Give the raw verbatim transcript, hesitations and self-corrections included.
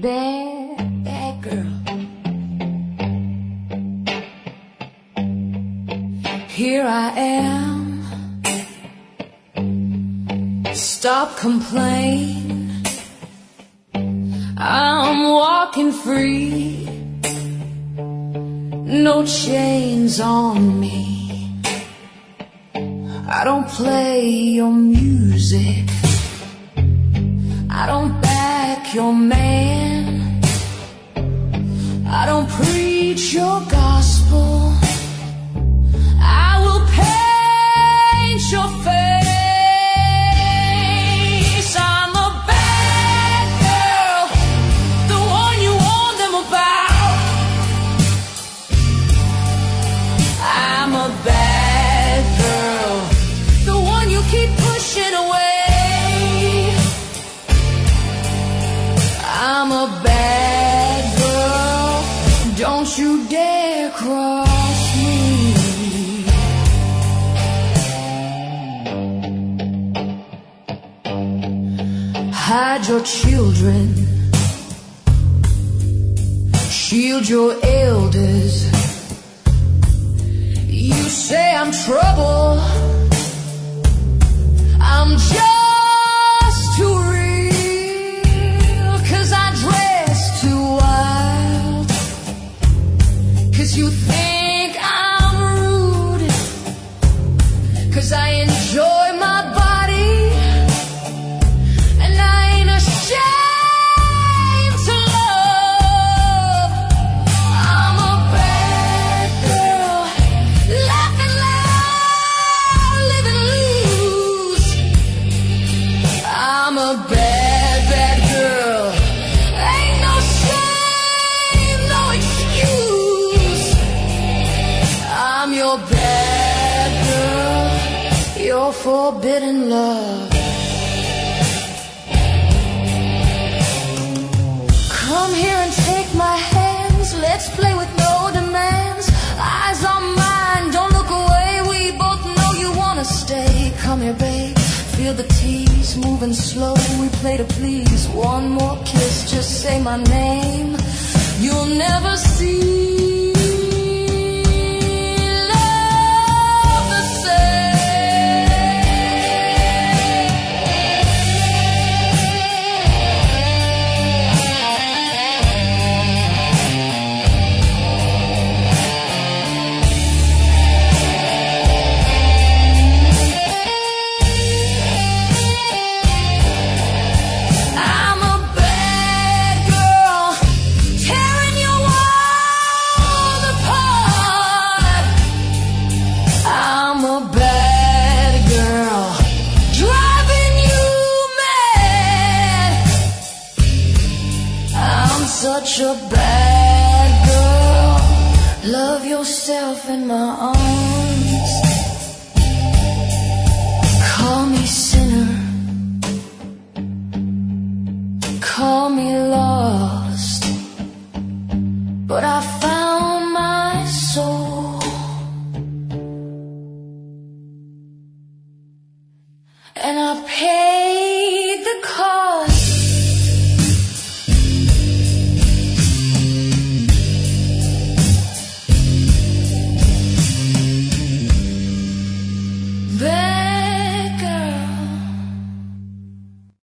bad, bad girl. Here I am. Stop complaining. I'm walking free. No chains on me. I don't play your music. I don't back your man. I don't preach your gospel. I will paint your face. I'm a bad girl, the one you warned them about. I'm a bad girl, the one you keep pushing away. I'm a bad girl, don't you dare cross me. Hide your children, shield your elders. You say I'm trouble, I'm just too real. Cause I dress too wild, cause you think I'm rude, cause I enjoy my body, and I ain't ashamed to love. I'm a bad girl, laughing loud, living loose. I'm a bad, bad girl, ain't no shame, no excuse. I'm your bad girl, your forbidden love. Come here and take my hands, let's play with no demands. Eyes on mine, don't look away, we both know you wanna stay. Come here, babe, feel the tease, moving slow, we play to please. One more kiss, just say my name, you'll never see love the same. I'm a bad girl, tearing your world apart. I'm a bad girl, driving you mad. I'm such a bad girl, love yourself in my arms. Call me sinner, call me lost, but I found my soul, and I paid the cost. Bad